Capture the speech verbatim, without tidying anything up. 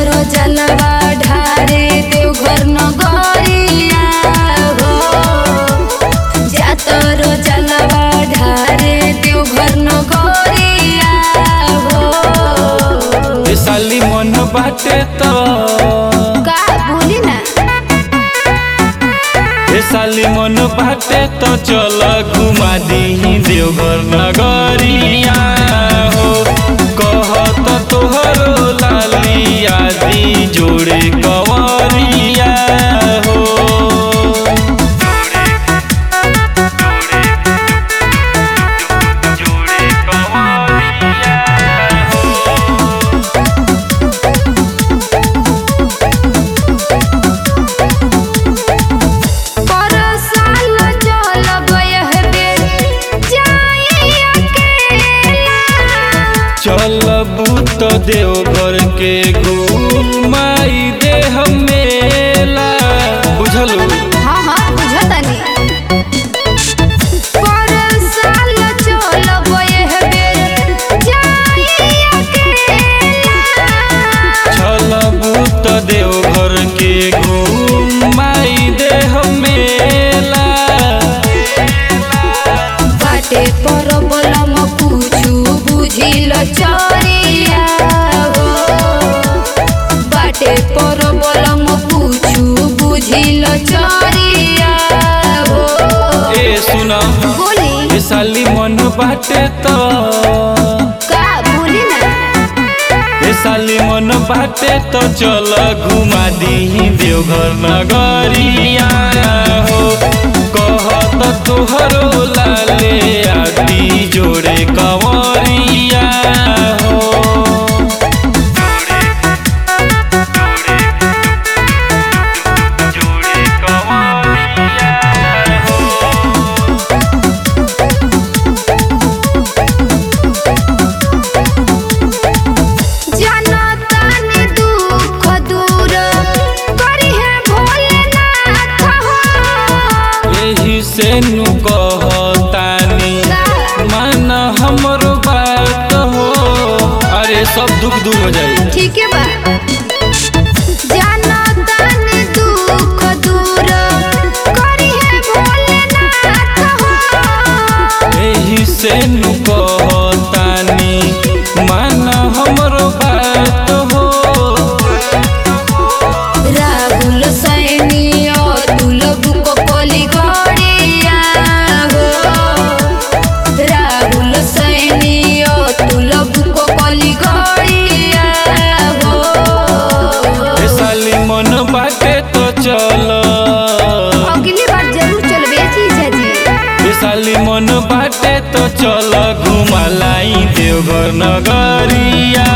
तोरो जलवा ढारे देवघर नगरिया हो जा तोरो जलवा ढारे देवघर नगरिया हो। ए साली मन बाटे तो का बोली ना ए साली मन बाटे तो चल घुमा दी देवघर नगरिया हो कहत तोहरो लालिया दी जोड़े कंवरिया हो। चलबू तो देवघर के घुमाई दे हम मेला बुझलू। हाँ हाँ बुझतनी पर साल चलबो एह बेर जाई अकेला। चलबू तो देवघर के घुमाई दे हम मेला बाटे पर बलम पूछू बुझिल चरिया हो बाटे पर बलम पूछू बुझिल चरिया हो। ए सुना बोली ए साली मन बाटे तो का बोली ना ए साली मन बाटे तो चल घुमा दी देवघर नगरिया हो कहत तोहरो लाले आदि जोड़े कंवरिया हो। जनतानी दुख दूर करिहे भोलेनाथ हो। एही से नु कहतानी मन हमरो बात हो अरे सब दुख दूर हो जाई। ठीक है बा जनतानी दुख दूर करिहे भोलेनाथ हो। एही से नु कहतानी मन हमरो बात हो। राहुल सैनी अतुल बुक कली गड़िया हो राहुल सैनी अतुल बुक कली गड़िया हो। ए साली मन बाटे तो चल अगली बार जरूर चलबे जीजा जी। ए साली मन बाटे तो चल घुमा लाई देवघर नगरिया